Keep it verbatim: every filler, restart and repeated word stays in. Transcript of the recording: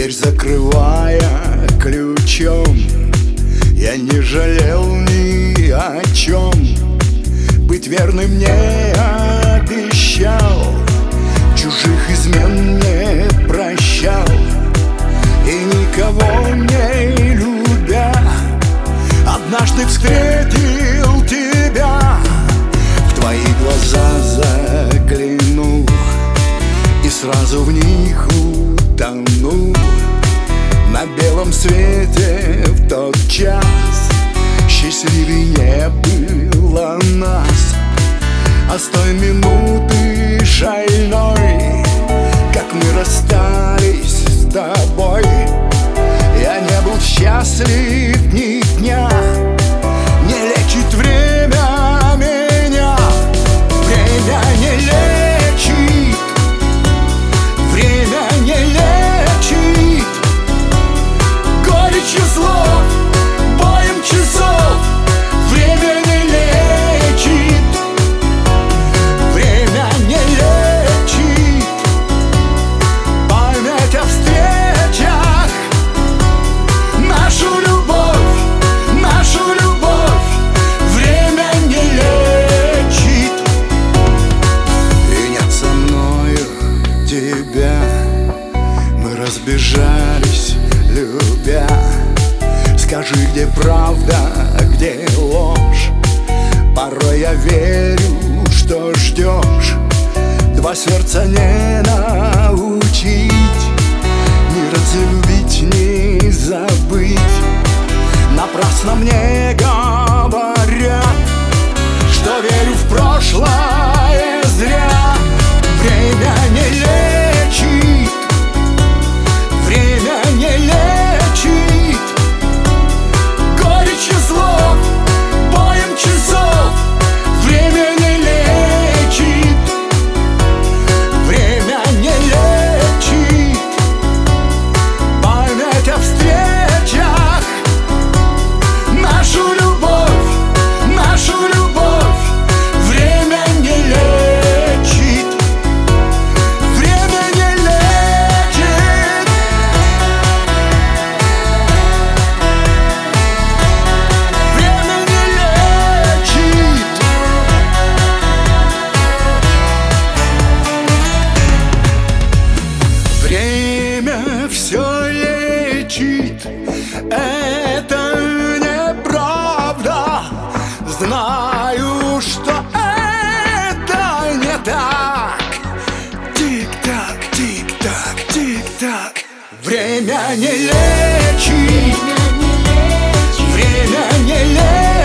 Дверь закрывая ключом, я не жалел ни о чем. Быть верным мне обещал, чужих измен не прощал. И никого не любя, однажды встретил тебя. В твои глаза заглянул и сразу в них утонул. На белом свете в тот час счастливей не было нас. А с той минуты шальной, как мы расстались с тобой, я не был счастлив ни дня. Не лечит время меня, время не лечит, время не лечит. Горечью слов, боем часов, время не лечит, время не лечит. Память о встречах, нашу любовь, нашу любовь, время не лечит. И нет со мною тебя, мы разбежались, любя. Скажи, где правда, а где ложь? Порой я верю, что ждешь. Два сердца не научить, не разлюбить, не забыть. Напрасно мне говорят, что верю в прошлое зря. Время не лечит, время не лечит. Горечью слов, боем часов, время не лечит, время не лечит. Память о встречах, нашу любовь, нашу любовь, время не лечит, время не лечит. Время не лечит. Время все лечит, это неправда. Знаю, что это не так. Тик-так, тик-так, тик-так. Время не лечит, время не лечит.